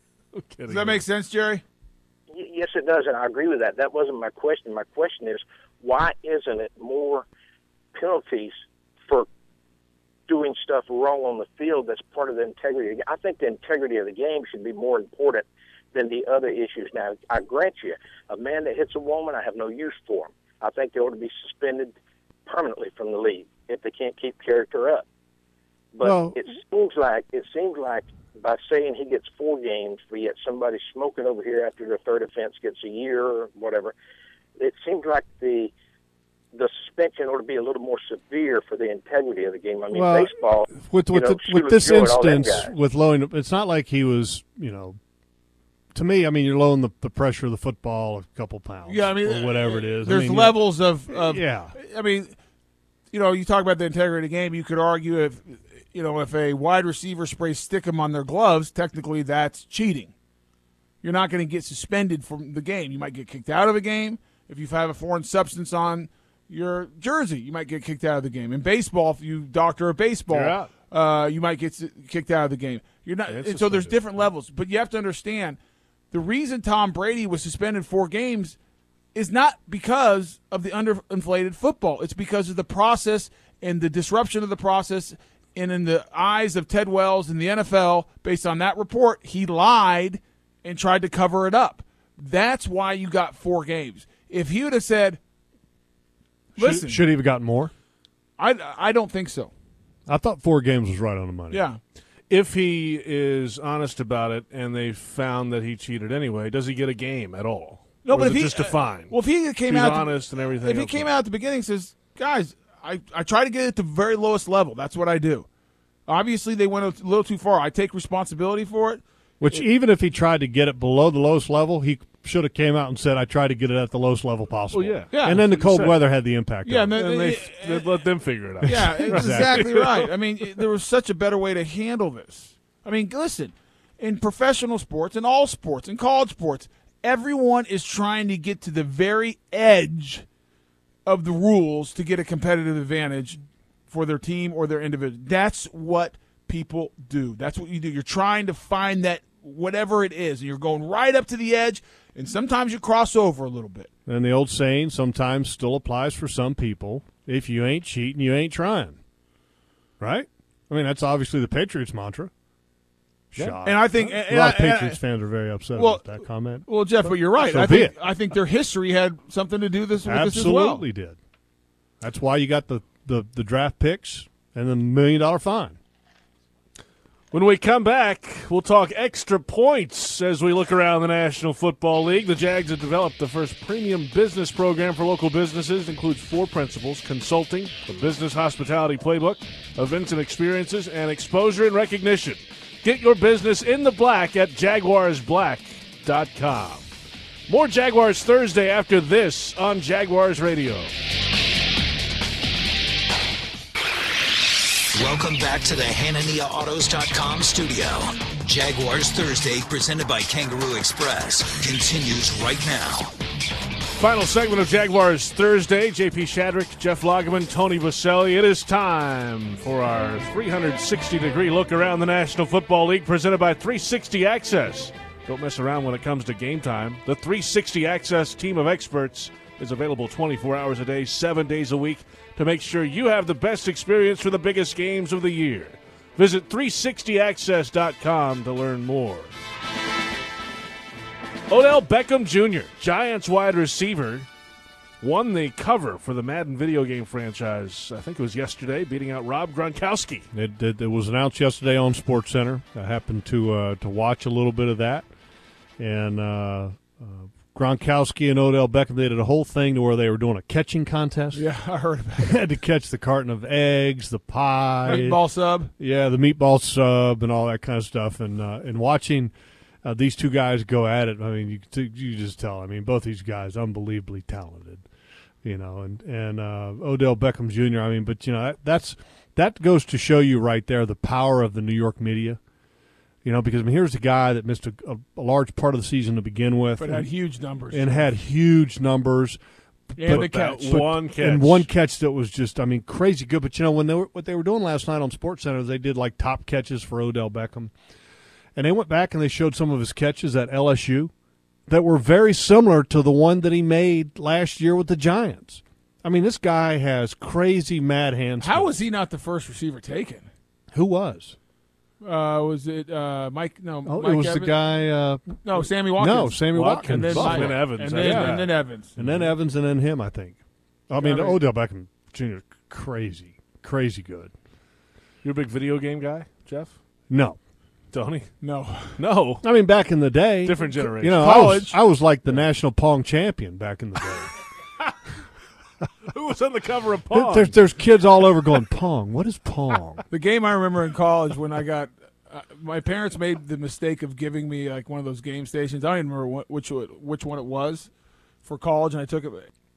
Does that make sense, Jerry? Y- Yes, it does, and I agree with that. That wasn't my question. My question is, why isn't it more penalties for doing stuff wrong on the field that's part of the integrity? I think the integrity of the game should be more important than the other issues. Now, I grant you, a man that hits a woman, I have no use for him. I think they ought to be suspended permanently from the league if they can't keep character up. But Well- it seems like it seems like by saying he gets four games, but yet somebody smoking over here after their third offense gets a year or whatever, it seems like the the suspension ought to be a little more severe for the integrity of the game. I mean, Well, baseball. with you with, know, the, with Shoeless this Joe and all them instance, guys. with lowering, it's not like he was, you know, to me, I mean, you're lowering the, the pressure of the football a couple pounds, Yeah, I mean, or whatever it is. I There's mean, levels of, of yeah. I mean, you know, you talk about the integrity of the game. You could argue if, you know, if a wide receiver sprays stickum on their gloves, technically that's cheating. You're not going to get suspended from the game. You might get kicked out of a game if you have a foreign substance on your jersey. You might get kicked out of the game. In baseball, if you doctor a baseball, You're out. Uh, you might get s- kicked out of the game. You're not. Yeah, and it's so there's suspended. different levels, but you have to understand the reason Tom Brady was suspended four games is not because of the underinflated football. It's because of the process and the disruption of the process. And in the eyes of Ted Wells and the N F L, based on that report, he lied and tried to cover it up. That's why you got four games. If he would have said, listen. Should, should he have gotten more? I, I don't think so. I thought four games was right on the money. Yeah. If he is honest about it and they found that he cheated anyway, does he get a game at all? No, or but is if it he just a fine? Well, if he came He's out honest to, and everything. if he came out at the beginning and says, guys, I, I try to get it to the very lowest level. That's what I do. Obviously, they went a little too far. I take responsibility for it. Which, it, even if he tried to get it below the lowest level, he should have came out and said, I tried to get it at the lowest level possible. Well, yeah. Yeah, and then the that's what he cold said. weather had the impact Yeah, on and it. then- And they, it- they let them figure it out. Yeah, it's exactly right. I mean, it, there was such a better way to handle this. I mean, listen, in professional sports, in all sports, in college sports, everyone is trying to get to the very edge of the rules to get a competitive advantage for their team or their individual. That's what people do. That's what you do. You're trying to find that whatever it is, and you're going right up to the edge, and sometimes you cross over a little bit. And the old saying sometimes still applies for some people. If you ain't cheating, you ain't trying. Right? I mean, that's obviously the Patriots mantra. Shot. And I think a and lot of I- and I- Patriots fans are very upset Well, about that comment. Well, Jeff, but you're right. So I be think it. I think their history had something to do this with this as well. Absolutely did. That's why you got the, the, the draft picks and the million dollar fine. When we come back, we'll talk extra points as we look around the National Football League. The Jags have developed the first premium business program for local businesses. It includes four principles: consulting, a business hospitality playbook, events and experiences, and exposure and recognition. Get your business in the black at jaguars black dot com. More Jaguars Thursday after this on Jaguars Radio. Welcome back to the Hanania Autos dot com studio. Jaguars Thursday, presented by Kangaroo Express, continues right now. Final segment of Jaguars Thursday. J P Shadrick, Jeff Lageman, Tony Baselli. It is time for our three sixty degree look around the National Football League, presented by three sixty Access. Don't mess around when it comes to game time. The three sixty Access team of experts is available twenty-four hours a day, seven days a week, to make sure you have the best experience for the biggest games of the year. Visit three sixty access dot com to learn more. Odell Beckham Junior, Giants wide receiver, won the cover for the Madden video game franchise. I think it was yesterday, beating out Rob Gronkowski. It, it, it was announced yesterday on SportsCenter. I happened to uh, to watch a little bit of that. And uh, uh, Gronkowski and Odell Beckham, they did a whole thing to where they were doing a catching contest. Yeah, I heard about it. Had to catch the carton of eggs, the pie. Meatball sub. Yeah, the meatball sub and all that kind of stuff. And uh, and watching uh, these two guys go at it, I mean, you you just tell. I mean, both these guys unbelievably talented, you know. And and uh, Odell Beckham Junior I mean, but you know that, that's that goes to show you right there the power of the New York media. You know, because I mean, here's a guy that missed a, a, a large part of the season to begin with, But and, had huge numbers. and had huge numbers. And but the catch. that one catch. And one catch that was just, I mean, crazy good. But, you know, when they were, what they were doing last night on SportsCenter, they did, like, top catches for Odell Beckham. And they went back and they showed some of his catches at L S U that were very similar to the one that he made last year with the Giants. I mean, this guy has crazy mad hands. How was he not the first receiver taken? Who was? Uh, was it uh, Mike? No, Oh, Mike it was Evans? the guy. Uh, No, Sammy Watkins. no, Sammy Watkins. And then, Buffalo. Mike, And then Evans. And then, Yeah. and then Evans. And then Evans and then him, I think. I mean, I mean- Odell Beckham Junior, crazy, crazy good. You're a big video game guy, Jeff? No. Tony? No. No. I mean, back in the day. Different generation. You know, I College. was, I was like the national Pong champion back in the day. Who was on the cover of Pong? There's, there's kids all over going, Pong, what is Pong? The game I remember in college when I got uh, my parents made the mistake of giving me like one of those game stations. I don't even remember what, which one- which one it was for college, and I took it.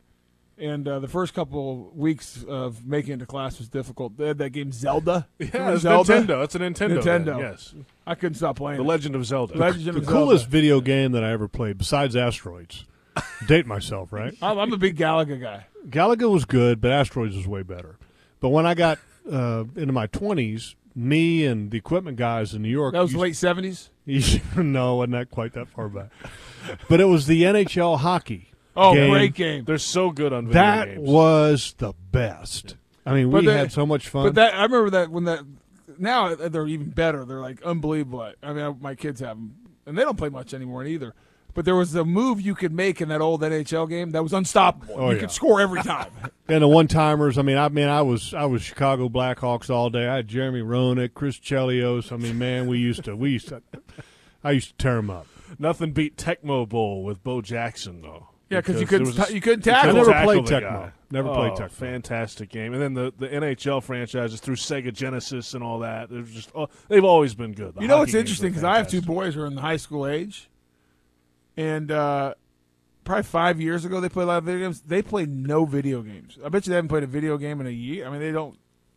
And uh, the first couple of weeks of making it to class was difficult. They had that game Zelda. yeah, Remember it's Zelda? Nintendo. It's a Nintendo. Nintendo. then, Yes. I couldn't stop playing. The it. Legend of Zelda. Legend The of coolest Zelda. video game that I ever played, besides Asteroids. Date myself, right? I'm, I'm a big Galaga guy. Galaga was good, but Asteroids was way better. But when I got uh, into my twenties, me and the equipment guys in New York. That was used- late seventies. No, wasn't that quite that far back. But it was the N H L hockey. Oh, game. great game. They're so good on video That games. was the best. I mean, we But the- had so much fun. But that I remember that when that now they're even better. They're like unbelievable. I mean, my kids have them. and they don't play much anymore either. But there was a move you could make in that old N H L game that was unstoppable. Oh, you yeah. could score every time. And the one timers. I mean, I mean, I was I was Chicago Blackhawks all day. I had Jeremy Roenick, Chris Chelios. I mean, man, we used to we used to. I used to tear them up. Nothing beat Tecmo Bowl with Bo Jackson though. Yeah, because you there couldn't was a- ta- you couldn't I tackle. never tackle played the Tecmo. guy. Never oh, played Tecmo. Fantastic game. And then the, the N H L franchises through Sega Genesis and all that. It was just oh, they've always been good. The You know hockey what's games interesting? are Because I have two fantastic. boys who are in the high school age, and uh, probably five years ago they played a lot of video games. They played no video games. I bet you they haven't played a video game in a year. I mean, they don't.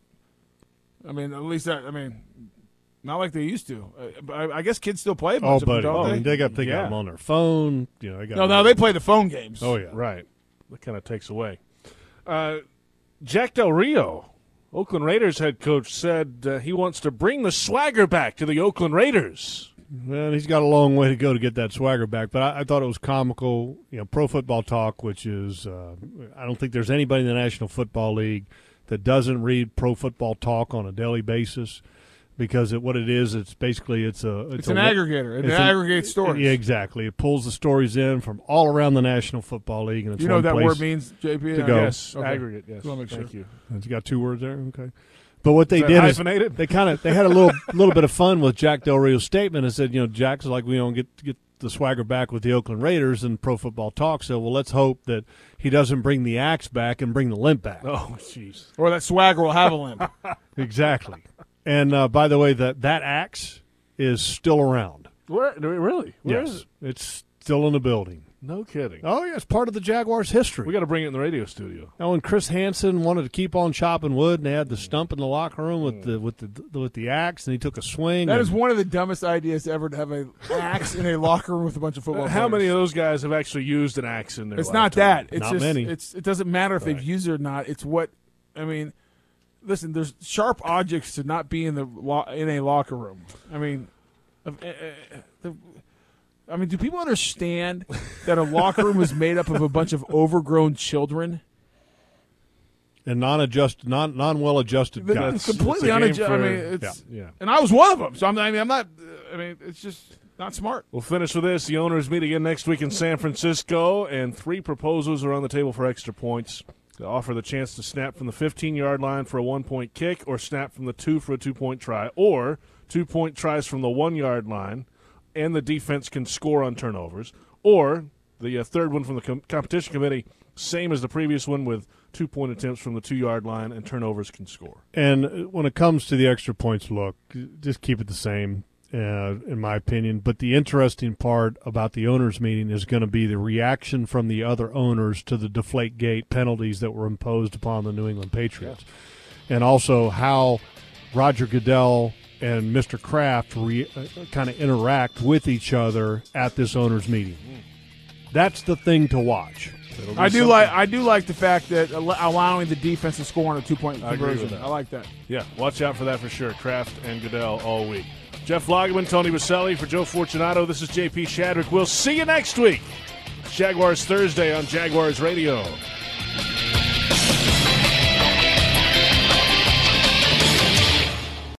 I mean, at least that. I mean, not like they used to. Uh, I, I guess kids still play a Oh, bunch of them, buddy, don't I mean, they? they got they got Yeah. them on their phone. You know, they got No, no, they play the phone games. Oh yeah, Right. That kind of takes away. Uh, Jack Del Rio, Oakland Raiders head coach, said uh, he wants to bring the swagger back to the Oakland Raiders. Well, he's got a long way to go to get that swagger back, but I, I thought it was comical. You know, Pro Football Talk, which is, uh, I don't think there's anybody in the National Football League that doesn't read Pro Football Talk on a daily basis, because it, what it is, it's basically it's a it's, It's a, an aggregator. It it's an- aggregates stories. Yeah, exactly. It pulls the stories in from all around the National Football League, and it's You know one what that place. word means, J P? to go. Yes, Okay. aggregate. Yes, Just wanna make thank sure. you. It's got two words there. Okay, but what they Is that did is hyphenated? they kind of they had a little little bit of fun with Jack Del Rio's statement and said, you know, Jack's like, we don't get get the swagger back with the Oakland Raiders, and Pro Football Talk said, well, let's hope that he doesn't bring the axe back and bring the limp back. Oh, jeez. Or that swagger will have a limp. Exactly. And uh, by the way, that that axe is still around. Where really? Where yes, is it? it's still in the building. No kidding. Oh, yeah, it's part of the Jaguars' history. We got to bring it in the radio studio. Now, when Chris Hansen wanted to keep on chopping wood, and they had the stump in the locker room with the with the with the axe, and he took a swing. That and, is one of the dumbest ideas ever, to have an axe in a locker room with a bunch of football How players. many of those guys have actually used an axe in their It's not lifetime? that. It's Not just, many. It's it doesn't matter if Right. they've used it or not. It's what I mean. Listen, there's sharp objects to not be in the lo- in a locker room. I mean, uh, uh, uh, the, I mean, do people understand that a locker room is made up of a bunch of overgrown children? and non-adjust, non non well adjusted The- guys. it's completely It's a game unadjusted. I for- mean, it's Yeah. and I was one of them. So I'm, I mean, I'm not. uh, I mean, it's just not smart. We'll finish with this. The owners meet again next week in San Francisco, and three proposals are on the table for extra points. They offer the chance to snap from the fifteen-yard line for a one-point kick, or snap from the two for a two-point try, or two-point tries from the one-yard line, and the defense can score on turnovers, or the uh, third one from the com- competition committee, same as the previous one, with two-point attempts from the two-yard line, and turnovers can score. And when it comes to the extra points, look, just keep it the same, uh, in my opinion. But the interesting part about the owners' meeting is going to be the reaction from the other owners to the Deflategate penalties that were imposed upon the New England Patriots, and also how Roger Goodell and Mister Kraft re- uh, kind of interact with each other at this owners' meeting. That's the thing to watch. It'll be I do something. like. I do like the fact that al- allowing the defense to score on a two-point I agree with conversion. that. I like that. Yeah, watch out for that for sure. Kraft and Goodell all week. Jeff Lageman, Tony Baselli for Joe Fortunato. This is J P Shadrick. We'll see you next week. Jaguars Thursday on Jaguars Radio.